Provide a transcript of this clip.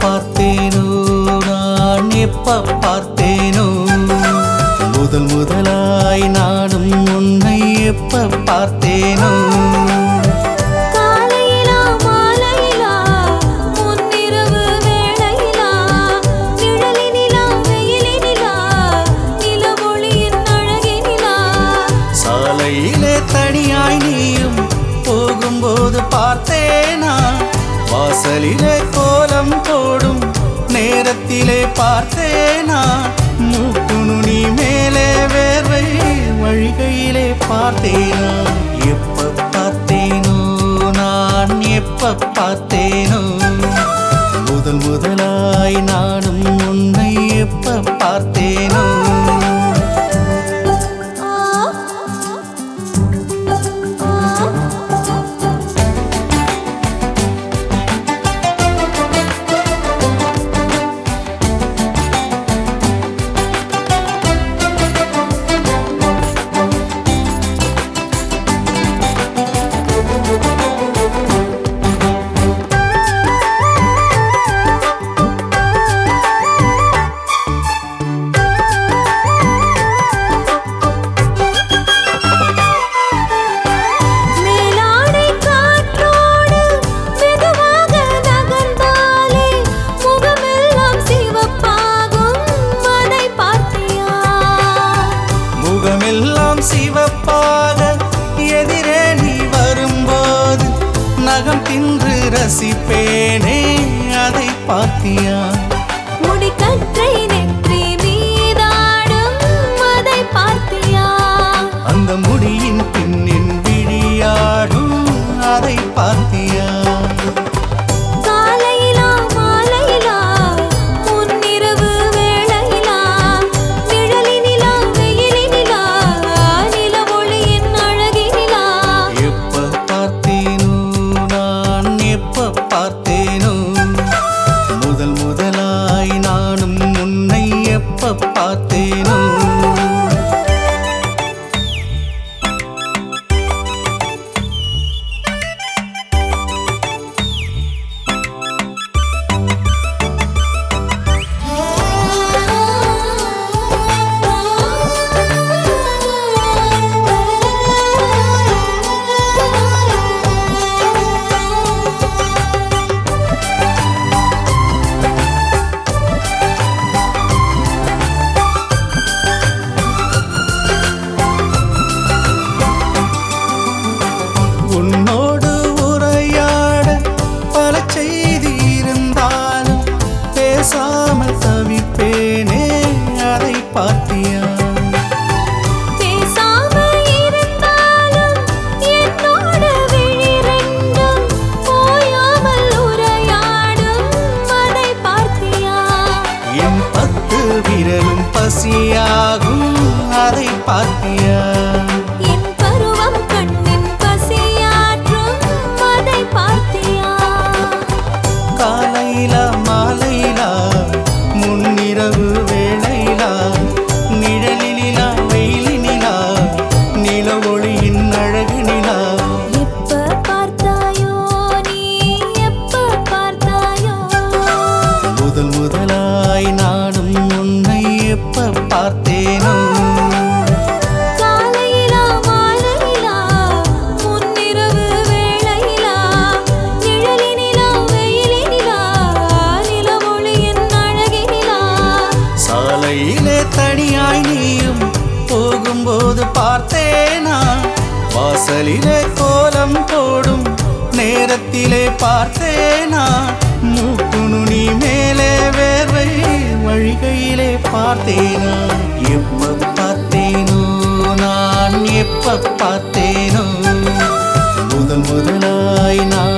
பார்த்தேனோ நான் எப்ப பார்த்தேனோ முதல் முதலாய் நானும் உன்னை எப்ப பார்த்தேனோ தனியாய் நீயும் போகும்போது பார்த்தேனா வாசலிலே கோலம் போடும் நேரத்திலே பார்த்தேனா மூக்குநுனி மேலே வேர்வை வழிகையிலே பார்த்தேனா எப்ப பார்த்தேனோ நான் எப்ப பார்த்தேனோ முதல் முதலாய் நானும் உன்னை எப்ப பார்த்தேனோ சிவப்பாக எதிரே நீ வரும்போது நகம் தின்று ரசிப்பேனே அதை பார்த்தியா முடிக்கற்றை நெற்றி மீதாடும் அதை பார்த்தியா அந்த முடியின் பின்னின் விழியாடும் அதை பார்த்தியா முதல் முதலாய் நானும் உன்னை எப்ப பார்த்தேனோ உன்னோடு உரையாட பல செய்தி இருந்தாலும் பேசாமல் தவிப்பேனே அதை பார்த்தியா பேசாமல் இருந்தாலும் என்னோட விழிரெண்டும் ஓயாமல் உரையாடும் அதை பார்த்தியா என் 10 விரலும் பசியாகும் அதை பார்த்தியா காலையிலா மாலையிலா முன்னிரவு வேளையிலா நிழலிலா வெயிலினிலா நில ஒளியின் அழகு நிலா எப்ப பார்த்தாயோ நீ எப்ப பார்த்தாயோ முதல் முதலாய் நானும் உன்னை எப்ப பார்த்தேனோ தனியாய் நீயும் போகும்போது பார்த்தேனா வாசலிலே கோலம் போடும் நேரத்திலே பார்த்தேனா மூக்குநுனி மேலே வேர்வை வழிகையிலே பார்த்தேனா எப்ப பார்த்தேனோ நான் எப்ப பார்த்தேனோ முதல் முதலாய் நான்